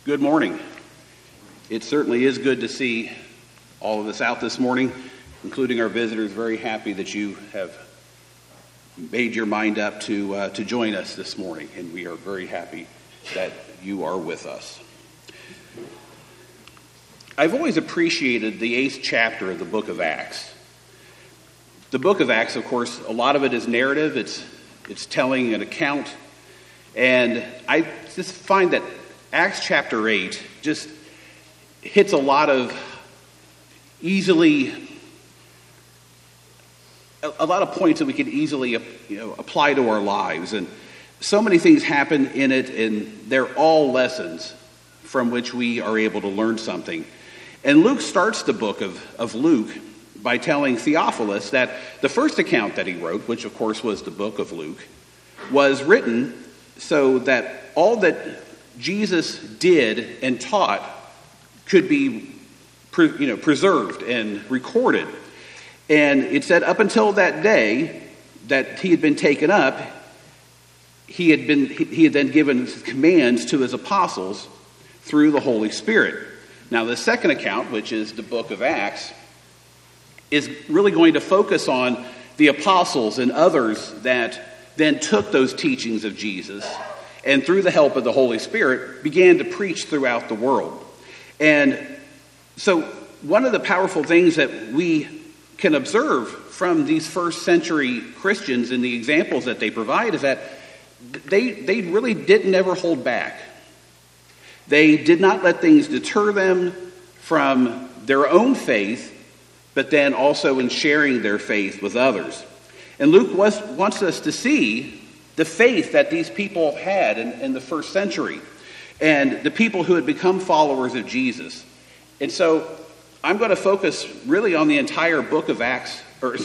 Good morning. It certainly is good to see all of us out this morning, including our visitors. Very happy that you have made your mind up to join us this morning, and we are very happy that you are with us. I've always appreciated the 8th chapter of the book of Acts. The book of Acts, of course, a lot of it is narrative. It's telling an account, and I just find that Acts chapter 8 just hits a lot of points that we could easily apply to our lives. And so many things happen in it, and they're all lessons from which we are able to learn something. And Luke starts the book of Luke by telling Theophilus that the first account that he wrote, which of course was the book of Luke, was written so that all that Jesus did and taught could be preserved and recorded. And it said up until that day that he had been taken up, he had then given commands to his apostles through the Holy Spirit. Now the second account, which is the book of Acts, is really going to focus on the apostles and others that then took those teachings of Jesus and through the help of the Holy Spirit began to preach throughout the world. And so one of the powerful things that we can observe from these first century Christians and the examples that they provide is that they really didn't ever hold back. They did not let things deter them from their own faith, but then also in sharing their faith with others. And Luke wants us to see the faith that these people had in the first century and the people who had become followers of Jesus. And so I'm going to focus really on the entire book of Acts,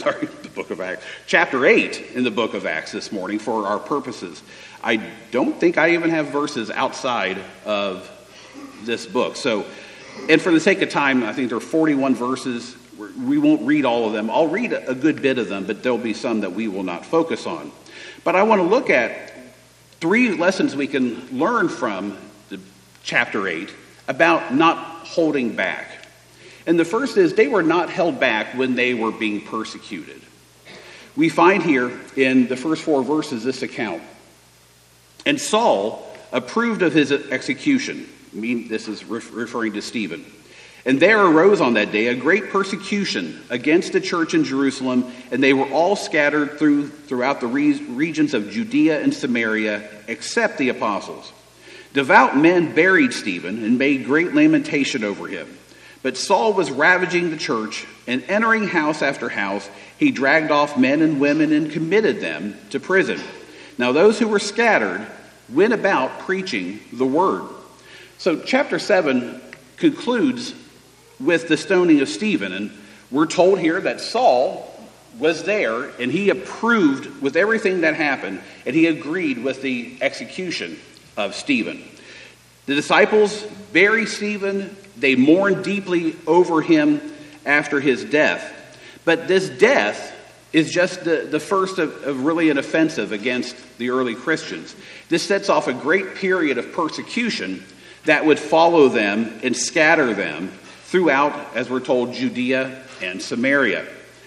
chapter 8 in the book of Acts this morning for our purposes. I don't think I even have verses outside of this book. So, and for the sake of time, I think there are 41 verses. We won't read all of them. I'll read a good bit of them, but there'll be some that we will not focus on. But I want to look at 3 lessons we can learn from chapter 8 about not holding back. And the first is they were not held back when they were being persecuted. We find here in the first 4 verses this account. And Saul approved of his execution. This is referring to Stephen. And there arose on that day a great persecution against the church in Jerusalem, and they were all scattered throughout the regions of Judea and Samaria, except the apostles. Devout men buried Stephen and made great lamentation over him. But Saul was ravaging the church, and entering house after house, he dragged off men and women and committed them to prison. Now those who were scattered went about preaching the word. So chapter 7 concludes with the stoning of Stephen, and we're told here that Saul was there and he approved with everything that happened, and he agreed with the execution of Stephen. The disciples bury Stephen. They mourn deeply over him after his death. But this death is just the first of really an offensive against the early Christians. This sets off a great period of persecution that would follow them and scatter them throughout, as we're told, Judea and Samaria.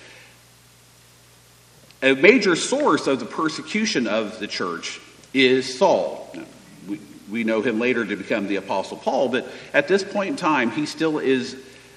A major source of the persecution of the church is Saul. We know him later to become the Apostle Paul, but at this point in time, he is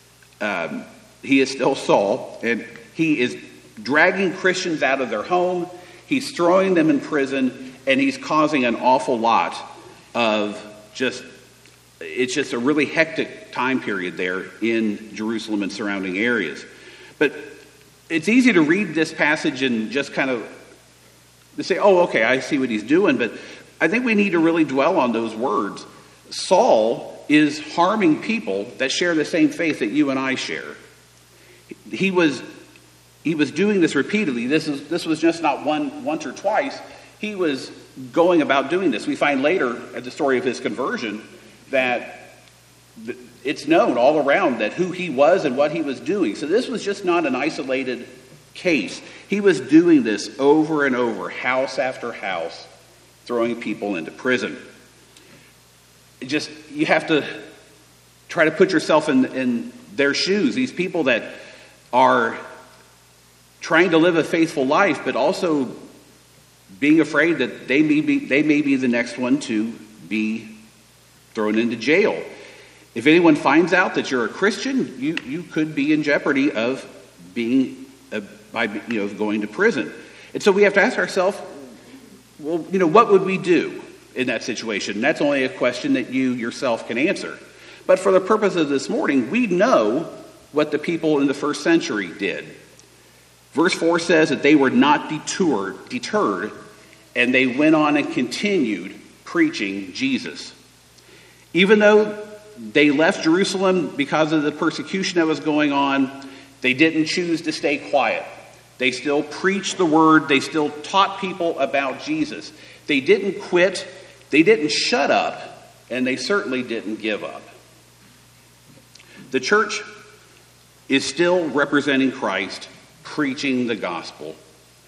still Saul, and he is dragging Christians out of their home, he's throwing them in prison, and he's causing an awful lot of it's just a really hectic time period there in Jerusalem and surrounding areas. But it's easy to read this passage and just kind of say, oh, okay, I see what he's doing, but I think we need to really dwell on those words. Saul is harming people that share the same faith that you and I share. He was doing this repeatedly. This was just not once or twice. He was going about doing this. We find later at the story of his conversion that it's known all around that who he was and what he was doing. So this was just not an isolated case. He was doing this over and over, house after house, throwing people into prison. you have to try to put yourself in their shoes. These people that are trying to live a faithful life, but also being afraid that they may be the next one to be thrown into jail. If anyone finds out that you're a Christian, you could be in jeopardy of being going to prison. And so we have to ask ourselves, well, what would we do in that situation? And that's only a question that you yourself can answer. But for the purpose of this morning, we know what the people in the first century did. Verse 4 says that they were not deterred, and they went on and continued preaching Jesus. Even though they left Jerusalem because of the persecution that was going on, they didn't choose to stay quiet. They still preached the word. They still taught people about Jesus. They didn't quit. They didn't shut up, and they certainly didn't give up. The church is still representing Christ, preaching the gospel.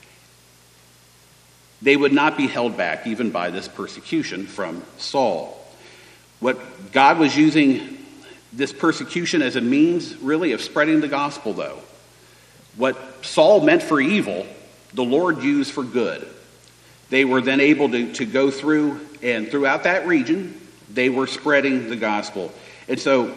They would not be held back even by this persecution from Saul. What God was using this persecution as a means, really, of spreading the gospel, though. What Saul meant for evil, the Lord used for good. They were then able to go through, and throughout that region, they were spreading the gospel. And so,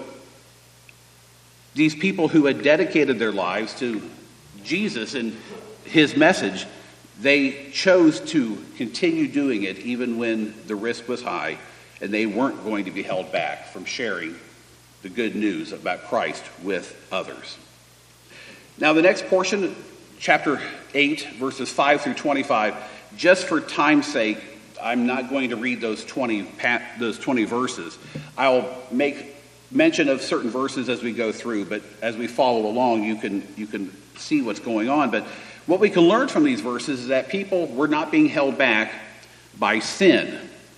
these people who had dedicated their lives to Jesus and his message, they chose to continue doing it even when the risk was high, and they weren't going to be held back from sharing the good news about Christ with others. Now, the next portion, chapter 8, verses 5 through 25, just for time's sake, I'm not going to read those 20 verses. I'll make mention of certain verses as we go through, but as we follow along, you can see what's going on. But what we can learn from these verses is that people were not being held back by sin.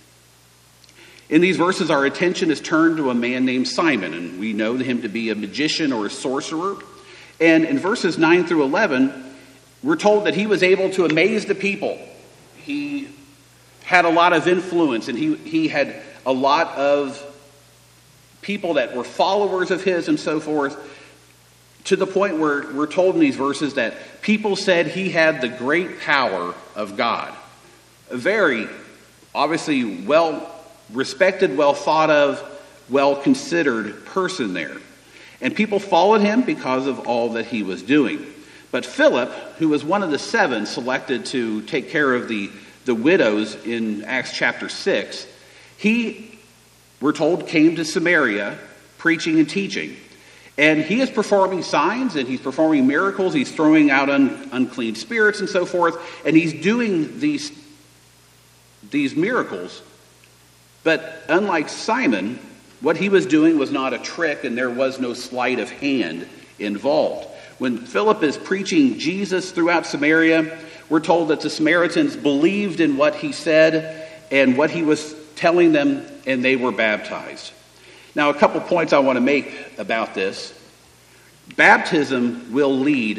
In these verses, our attention is turned to a man named Simon, and we know him to be a magician or a sorcerer. And in verses 9 through 11, we're told that he was able to amaze the people. He had a lot of influence, and he had a lot of people that were followers of his and so forth, to the point where we're told in these verses that people said he had the great power of God. A very, obviously, well-respected, well-thought-of, well-considered person there. And people followed him because of all that he was doing. But Philip, who was one of the 7 selected to take care of the widows in Acts chapter 6, he, we're told, came to Samaria preaching and teaching. And he is performing signs, and he's performing miracles. He's throwing out unclean spirits and so forth. And he's doing these miracles. But unlike Simon, what he was doing was not a trick, and there was no sleight of hand involved. When Philip is preaching Jesus throughout Samaria, we're told that the Samaritans believed in what he said and what he was telling them, and they were baptized. Now, a couple points I want to make about this. Belief will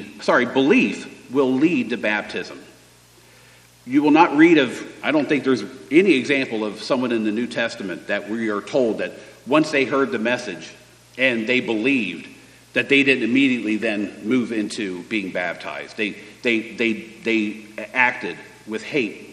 lead to baptism. You will not read of, I don't think there's any example of someone in the New Testament that we are told that once they heard the message and they believed, that they didn't immediately then move into being baptized. They acted with hate.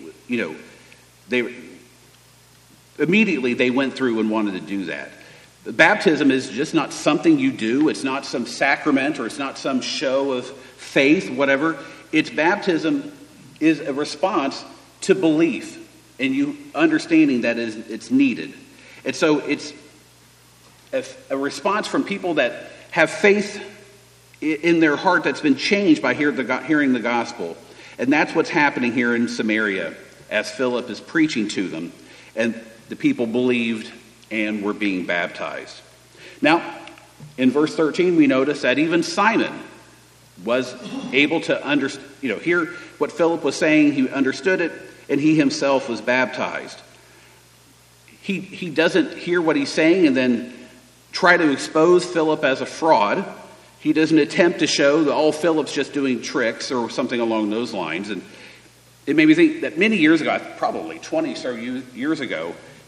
Immediately they went through and wanted to do that. Baptism is just not something you do. It's not some sacrament, or it's not some show of faith, whatever. Baptism is a response to belief and you understanding that it's needed. And so it's a response from people that have faith in their heart that's been changed by hearing the gospel. And that's what's happening here in Samaria as Philip is preaching to them. And the people believed and were being baptized. Now, in verse 13, we notice that even Simon was able to hear what Philip was saying. He understood it, and he himself was baptized. He doesn't hear what he's saying and then try to expose Philip as a fraud. He doesn't attempt to show that, Philip's just doing tricks or something along those lines. And it made me think that many years ago, probably 20 so years ago,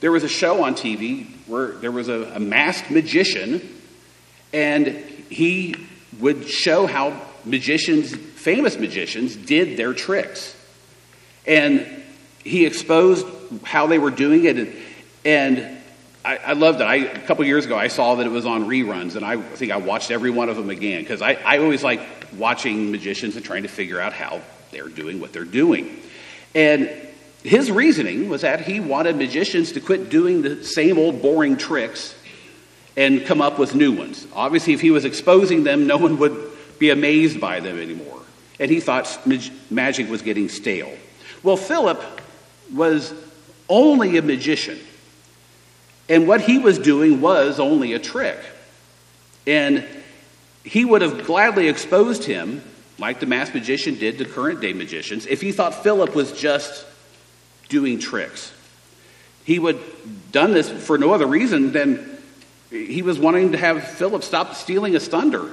there was a show on TV where there was a masked magician, and he would show how famous magicians did their tricks. And he exposed how they were doing it. And I loved it. A couple years ago, I saw that it was on reruns, and I think I watched every one of them again, because I always like watching magicians and trying to figure out how they're doing what they're doing. And his reasoning was that he wanted magicians to quit doing the same old boring tricks and come up with new ones. Obviously, if he was exposing them, no one would be amazed by them anymore. And he thought magic was getting stale. Well, Philip was only a magician. And what he was doing was only a trick. And he would have gladly exposed him, like the masked magician did to current day magicians, if he thought Philip was just doing tricks. He would have done this for no other reason than he was wanting to have Philip stop stealing his thunder.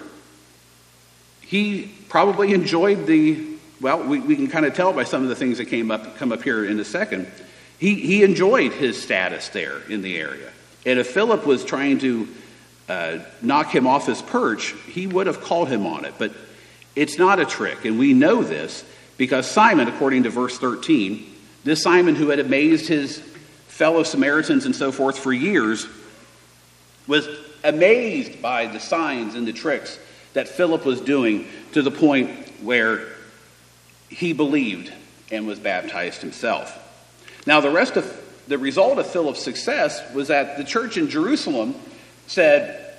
He probably enjoyed we can kind of tell by some of the things that come up here in a second. He enjoyed his status there in the area. And if Philip was trying to knock him off his perch, he would have called him on it. But it's not a trick. And we know this because Simon, according to verse 13, this Simon who had amazed his fellow Samaritans and so forth for years, was amazed by the signs and the tricks that Philip was doing, to the point where he believed and was baptized himself. Now, the result of Philip's success was that the church in Jerusalem said,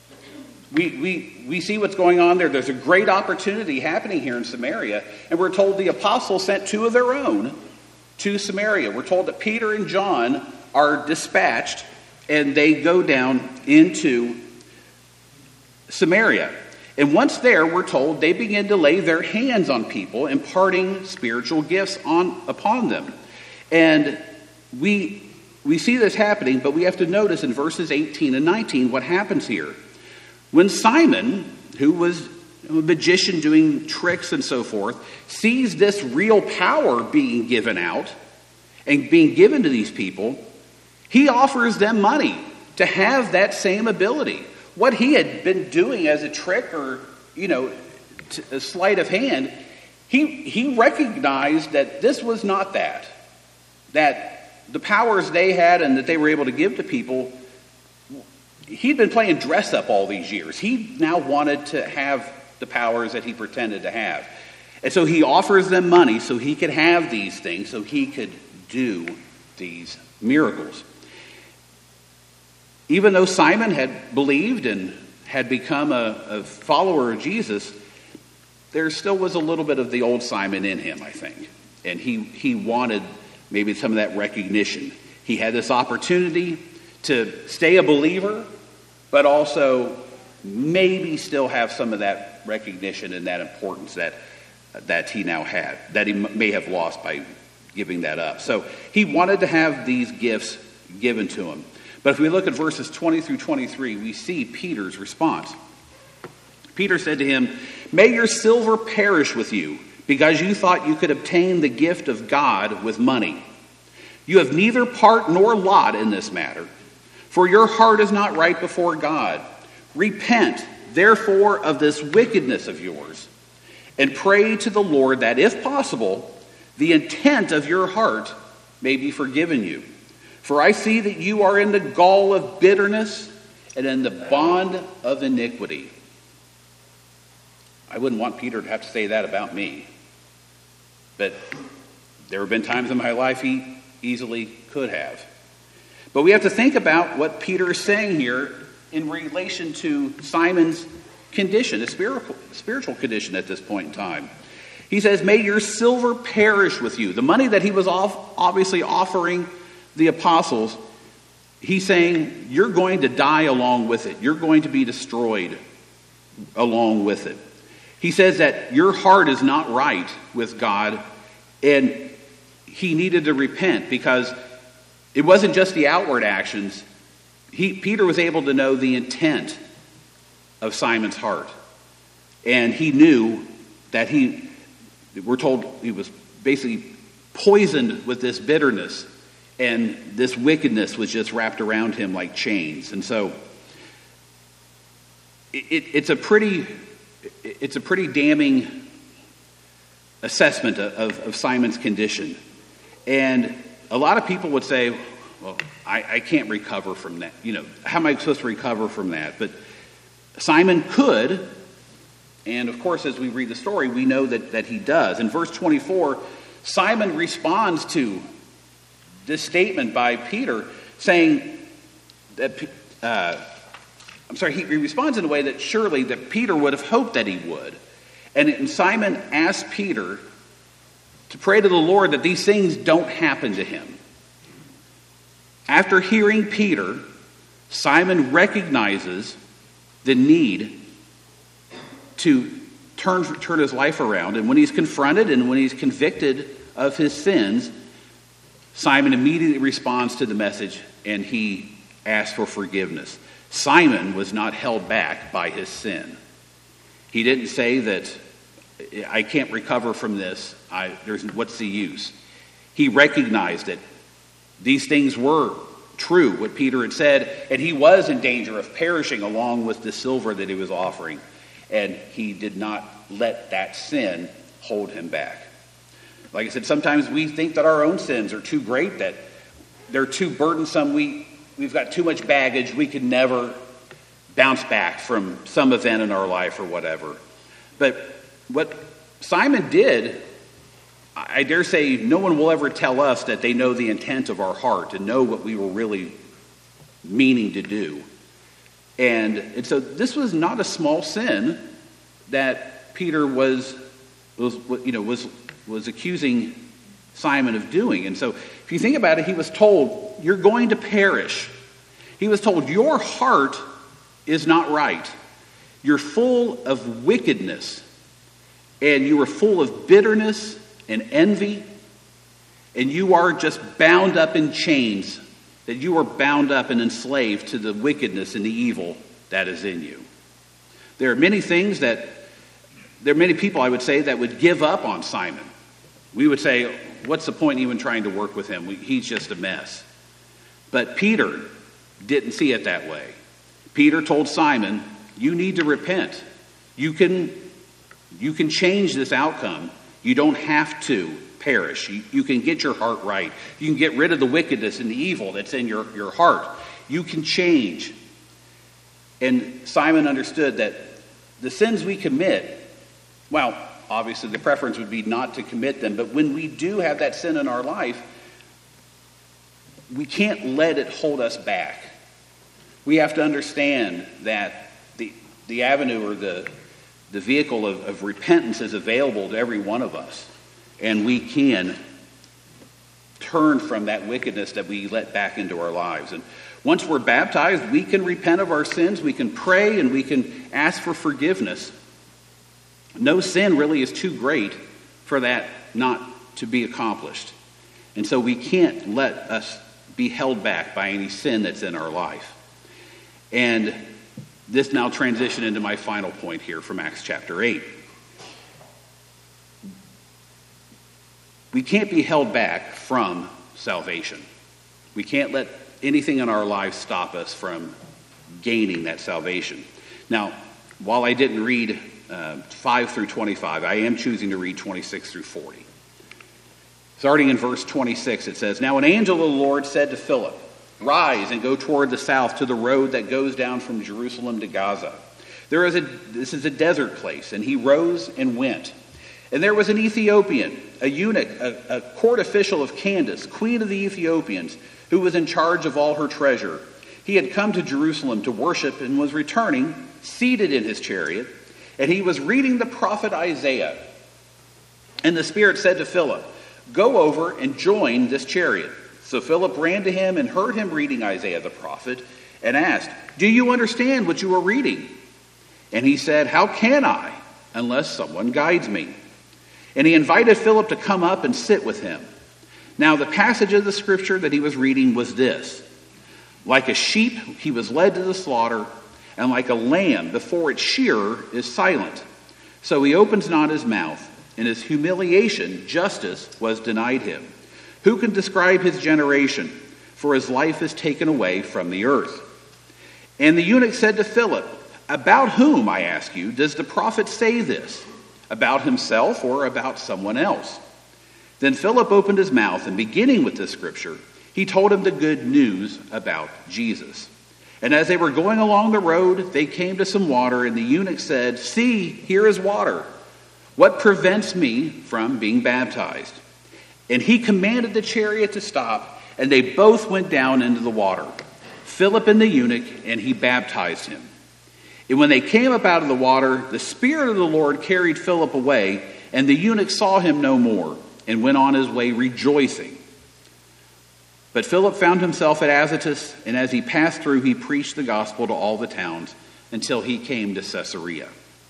we see what's going on there. There's a great opportunity happening here in Samaria. And we're told the apostles sent two of their own to Samaria. We're told that Peter and John are dispatched, and they go down into Samaria. And once there, we're told, they begin to lay their hands on people, imparting spiritual gifts upon them. And we see this happening, but we have to notice in verses 18 and 19 what happens here. When Simon, who was a magician doing tricks and so forth, sees this real power being given out and being given to these people, he offers them money to have that same ability. What he had been doing as a trick or, a sleight of hand, he recognized that this was not that the powers they had and that they were able to give to people, he'd been playing dress up all these years. He now wanted to have the powers that he pretended to have. And so he offers them money so he could have these things, so he could do these miracles. Even though Simon had believed and had become a follower of Jesus, there still was a little bit of the old Simon in him, I think. And he wanted maybe some of that recognition. He had this opportunity to stay a believer, but also maybe still have some of that recognition and that importance that he now had, that he may have lost by giving that up. So he wanted to have these gifts given to him. But if we look at verses 20 through 23, we see Peter's response. Peter said to him, "May your silver perish with you, because you thought you could obtain the gift of God with money. You have neither part nor lot in this matter, for your heart is not right before God. Repent, therefore, of this wickedness of yours, and pray to the Lord that, if possible, the intent of your heart may be forgiven you. For I see that you are in the gall of bitterness and in the bond of iniquity." I wouldn't want Peter to have to say that about me. But there have been times in my life he easily could have. But we have to think about what Peter is saying here in relation to Simon's condition, a spiritual condition at this point in time. He says, "May your silver perish with you." The money that he was obviously offering the apostles, he's saying, you're going to die along with it. You're going to be destroyed along with it. He says that your heart is not right with God, and he needed to repent because it wasn't just the outward actions. Peter was able to know the intent of Simon's heart. And he knew that we're told he was basically poisoned with this bitterness. And this wickedness was just wrapped around him like chains. And so it's a pretty damning assessment of Simon's condition. And a lot of people would say, well, I can't recover from that. How am I supposed to recover from that? But Simon could, and of course, as we read the story, we know that he does. In verse 24, Simon responds to this statement by Peter, saying that, he responds in a way that surely that Peter would have hoped that he would. And Simon asked Peter to pray to the Lord that these things don't happen to him. After hearing Peter, Simon recognizes the need to turn his life around. And when he's confronted and when he's convicted of his sins, Simon immediately responds to the message and he asks for forgiveness. Simon was not held back by his sin. He didn't say that, I can't recover from this. What's the use? He recognized that these things were true, what Peter had said, and he was in danger of perishing along with the silver that he was offering. And he did not let that sin hold him back. Like I said, sometimes we think that our own sins are too great, that they're too burdensome. We've got too much baggage. We can never bounce back from some event in our life or whatever. But what Simon did, I dare say no one will ever tell us that they know the intent of our heart and know what we were really meaning to do. And so this was not a small sin that Peter was accusing Simon of doing. And so if you think about it, he was told, you're going to perish. He was told, your heart is not right. You're full of wickedness. And you are full of bitterness and envy. And you are just bound up in chains. That you are bound up and enslaved to the wickedness and the evil that is in you. There are many people, I would say, that would give up on Simon. We would say, what's the point even trying to work with him? He's just a mess. But Peter didn't see it that way. Peter told Simon, you need to repent. You can change this outcome. You don't have to perish. You can get your heart right. You can get rid of the wickedness and the evil that's in your heart. You can change. And Simon understood that the sins we commit, well, obviously the preference would be not to commit them, but when we do have that sin in our life, we can't let it hold us back. We have to understand that the avenue or the vehicle of repentance is available to every one of us. And we can turn from that wickedness that we let back into our lives. And once we're baptized, we can repent of our sins, we can pray, and we can ask for forgiveness. No sin really is too great for that not to be accomplished. And so we can't let us be held back by any sin that's in our life. And this now transitions into my final point here from Acts chapter 8. We can't be held back from salvation. We can't let anything in our lives stop us from gaining that salvation. Now, while I didn't read 5 through 25, I am choosing to read 26 through 40. Starting in verse 26, it says, Now an angel of the Lord said to Philip, Rise and go toward the south to the road that goes down from Jerusalem to Gaza. This is a desert place. And he rose and went. And there was an Ethiopian, a eunuch, a court official of Candace, queen of the Ethiopians, who was in charge of all her treasure. He had come to Jerusalem to worship and was returning, seated in his chariot, and he was reading the prophet Isaiah. And the Spirit said to Philip, Go over and join this chariot. So Philip ran to him and heard him reading Isaiah the prophet and asked, Do you understand what you are reading? And he said, How can I, unless someone guides me? And he invited Philip to come up and sit with him. Now the passage of the scripture that he was reading was this: Like a sheep he was led to the slaughter, and like a lamb before its shearer is silent. So he opens not his mouth. In his humiliation, justice was denied him. Who can describe his generation? For his life is taken away from the earth." And the eunuch said to Philip, "About whom, I ask you, does the prophet say this? About himself or about someone else?" Then Philip opened his mouth, and beginning with this scripture, he told him the good news about Jesus. And as they were going along the road, they came to some water, and the eunuch said, "See, here is water. What prevents me from being baptized?" And he commanded the chariot to stop, and they both went down into the water, Philip and the eunuch, and he baptized him. And when they came up out of the water, the Spirit of the Lord carried Philip away, and the eunuch saw him no more, and went on his way rejoicing. But Philip found himself at Azotus, and as he passed through, he preached the gospel to all the towns until he came to Caesarea.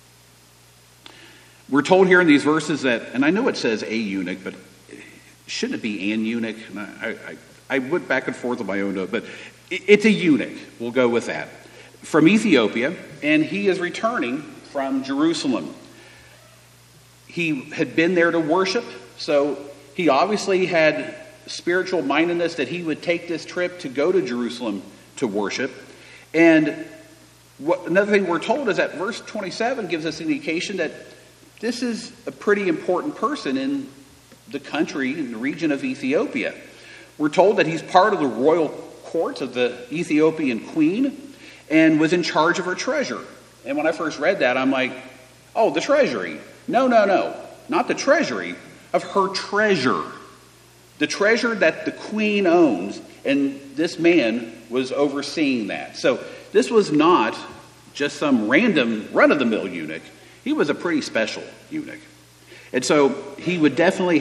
We're told here in these verses that, and I know it says a eunuch, but shouldn't it be an eunuch? I went back and forth on my own note, but it's a eunuch. We'll go with that. From Ethiopia, and he is returning from Jerusalem. He had been there to worship, so he obviously had spiritual mindedness that he would take this trip to go to Jerusalem to worship. And another thing we're told is that verse 27 gives us an indication that this is a pretty important person in the country, in the region of Ethiopia. We're told that he's part of the royal court of the Ethiopian queen and was in charge of her treasure. And when I first read that, I'm like, oh, the treasury. No, not the treasury, of her treasure. The treasure that the queen owns, and this man was overseeing that. So this was not just some random run-of-the-mill eunuch. He was a pretty special eunuch. And so he would definitely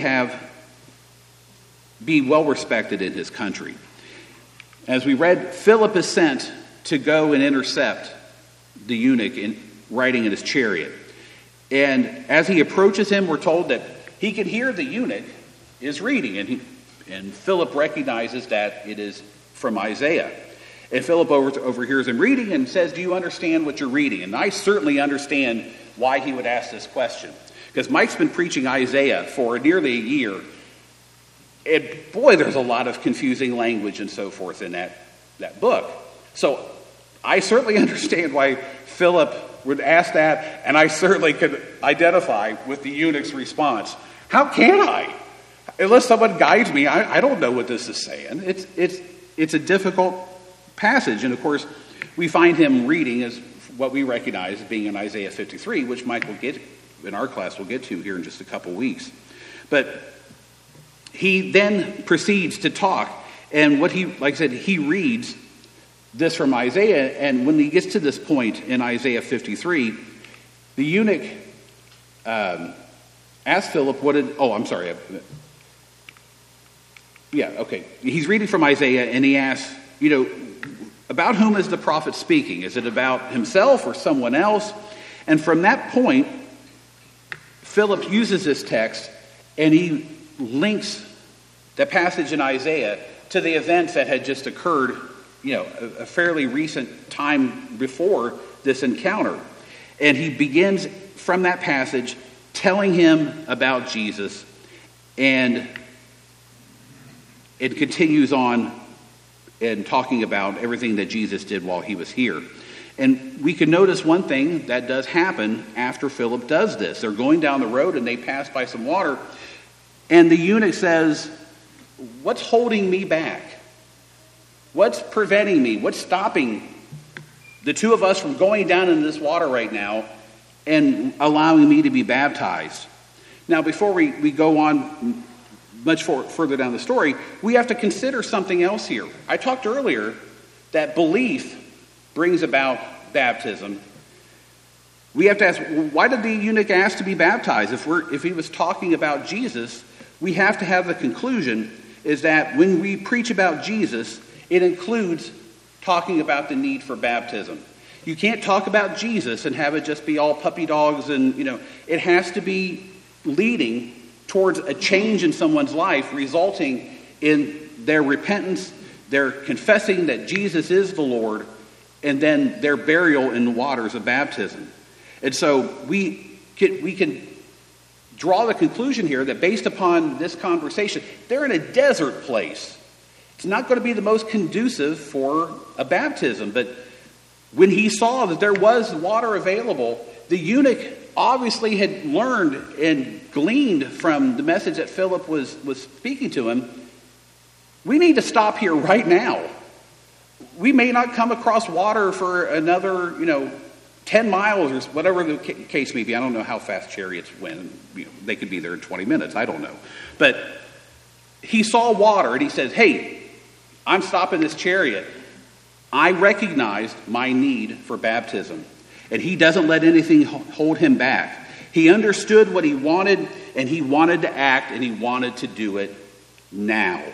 be well respected in his country. As we read, Philip is sent to go and intercept the eunuch riding in his chariot. And as he approaches him, we're told that he could hear the eunuch is reading, and Philip recognizes that it is from Isaiah. And Philip overhears him reading and says, "Do you understand what you're reading?" And I certainly understand why he would ask this question, because Mike's been preaching Isaiah for nearly a year, and boy, there's a lot of confusing language and so forth in that book. So I certainly understand why Philip would ask that, and I certainly could identify with the eunuch's response. How can I? Unless someone guides me, I don't know what this is saying. It's a difficult passage, and of course, we find him reading as what we recognize as being in Isaiah 53, which Mike will get in our class. We'll get to here in just a couple weeks. But he then proceeds to talk, and like I said, he reads this from Isaiah, and when he gets to this point in Isaiah 53, the eunuch asked Philip, he's reading from Isaiah, and he asks, about whom is the prophet speaking? Is it about himself or someone else? And from that point, Philip uses this text, and he links the passage in Isaiah to the events that had just occurred, a fairly recent time before this encounter. And he begins from that passage telling him about Jesus, and it continues on and talking about everything that Jesus did while he was here. And we can notice one thing that does happen after Philip does this. They're going down the road and they pass by some water, and the eunuch says, "What's holding me back? What's preventing me? What's stopping the two of us from going down into this water right now and allowing me to be baptized?" Now, before we go on much further down the story, we have to consider something else here. I talked earlier that belief brings about baptism. We have to ask, why did the eunuch ask to be baptized? If he was talking about Jesus, we have to have the conclusion is that when we preach about Jesus, it includes talking about the need for baptism. You can't talk about Jesus and have it just be all puppy dogs, and it has to be leading towards a change in someone's life, resulting in their repentance, their confessing that Jesus is the Lord, and then their burial in the waters of baptism. And so we can draw the conclusion here that based upon this conversation, they're in a desert place. It's not going to be the most conducive for a baptism, but when he saw that there was water available, the eunuch obviously had learned and gleaned from the message that Philip was speaking to him. We need to stop here right now. We may not come across water for another, 10 miles or whatever the case may be. I don't know how fast chariots went. They could be there in 20 minutes. I don't know. But he saw water and he says, hey, I'm stopping this chariot. I recognized my need for baptism. And he doesn't let anything hold him back. He understood what he wanted, and he wanted to act, and he wanted to do it now.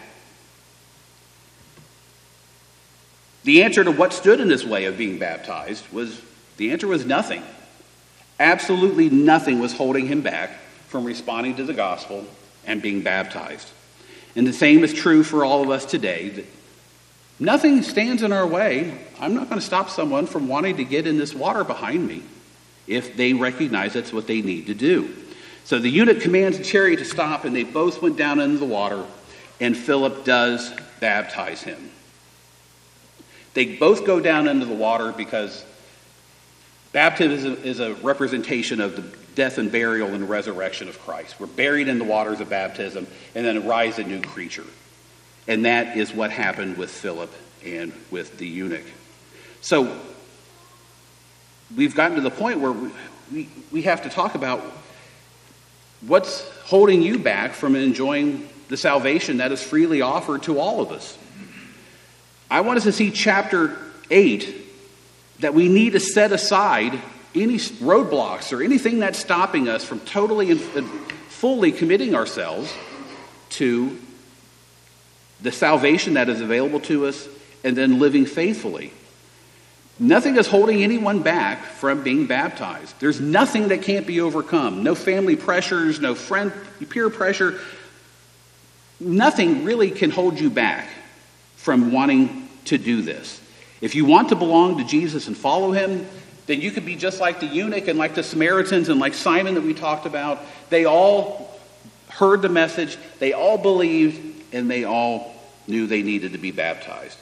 The answer to what stood in his way of being baptized was nothing. Absolutely nothing was holding him back from responding to the gospel and being baptized. And the same is true for all of us today. That nothing stands in our way. I'm not going to stop someone from wanting to get in this water behind me if they recognize that's what they need to do. So the eunuch commands the chariot to stop, and they both went down into the water, and Philip does baptize him. They both go down into the water because baptism is a representation of the death and burial and resurrection of Christ. We're buried in the waters of baptism and then rise a new creature. And that is what happened with Philip and with the eunuch. So we've gotten to the point where we have to talk about what's holding you back from enjoying the salvation that is freely offered to all of us. I want us to see chapter 8 that we need to set aside any roadblocks or anything that's stopping us from totally and fully committing ourselves to the salvation that is available to us and then living faithfully. Nothing is holding anyone back from being baptized. There's nothing that can't be overcome. No family pressures, no peer pressure. Nothing really can hold you back from wanting to do this. If you want to belong to Jesus and follow him, then you could be just like the eunuch and like the Samaritans and like Simon that we talked about. They all heard the message, they all believed, and they all knew they needed to be baptized.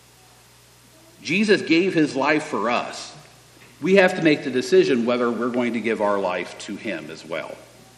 Jesus gave his life for us. We have to make the decision whether we're going to give our life to him as well.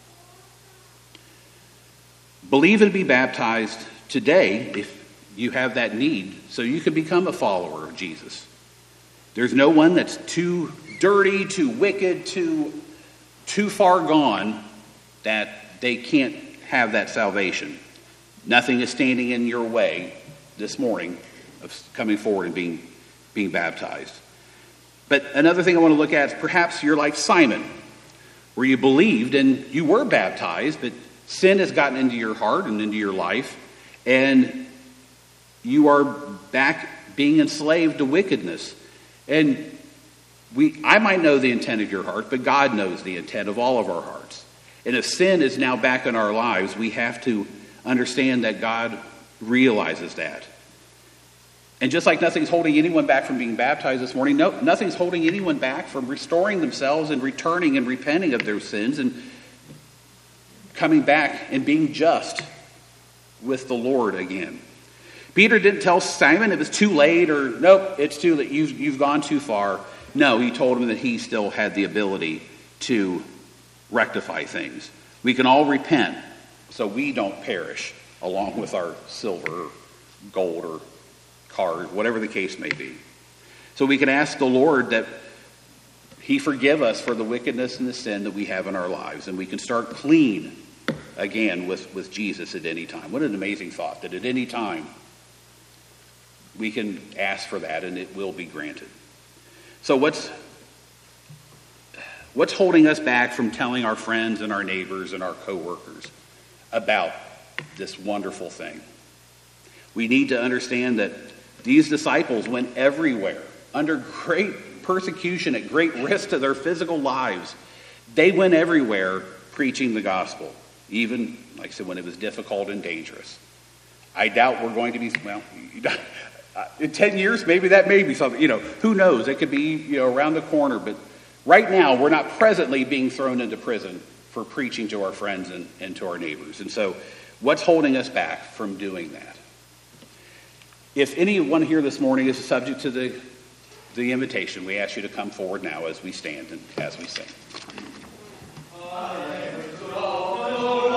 Believe and be baptized today if you have that need, so you can become a follower of Jesus. There's no one that's too dirty, too wicked, too far gone that they can't have that salvation. Nothing is standing in your way this morning of coming forward and being baptized. But another thing I want to look at is perhaps you're like Simon, where you believed and you were baptized, but sin has gotten into your heart and into your life, and you are back being enslaved to wickedness. And I might know the intent of your heart, but God knows the intent of all of our hearts. And if sin is now back in our lives, we have to understand that God realizes that. And just like nothing's holding anyone back from being baptized this morning, nothing's holding anyone back from restoring themselves and returning and repenting of their sins and coming back and being just with the Lord again. Peter didn't tell Simon it was too late or, nope, it's too late, you've gone too far. No, he told him that he still had the ability to rectify things. We can all repent so we don't perish along with our silver or gold or cars, whatever the case may be. So we can ask the Lord that he forgive us for the wickedness and the sin that we have in our lives, and we can start clean again with Jesus at any time. What an amazing thought, that at any time we can ask for that and it will be granted. So what's holding us back from telling our friends and our neighbors and our coworkers about this wonderful thing? We need to understand that these disciples went everywhere under great persecution, at great risk to their physical lives. They went everywhere preaching the gospel, even, like I said, when it was difficult and dangerous. I doubt we're going to be, in 10 years, maybe that may be something, who knows? It could be, around the corner. But right now, we're not presently being thrown into prison for preaching to our friends and to our neighbors. And so what's holding us back from doing that? If anyone here this morning is subject to the invitation, we ask you to come forward now as we stand and as we sing.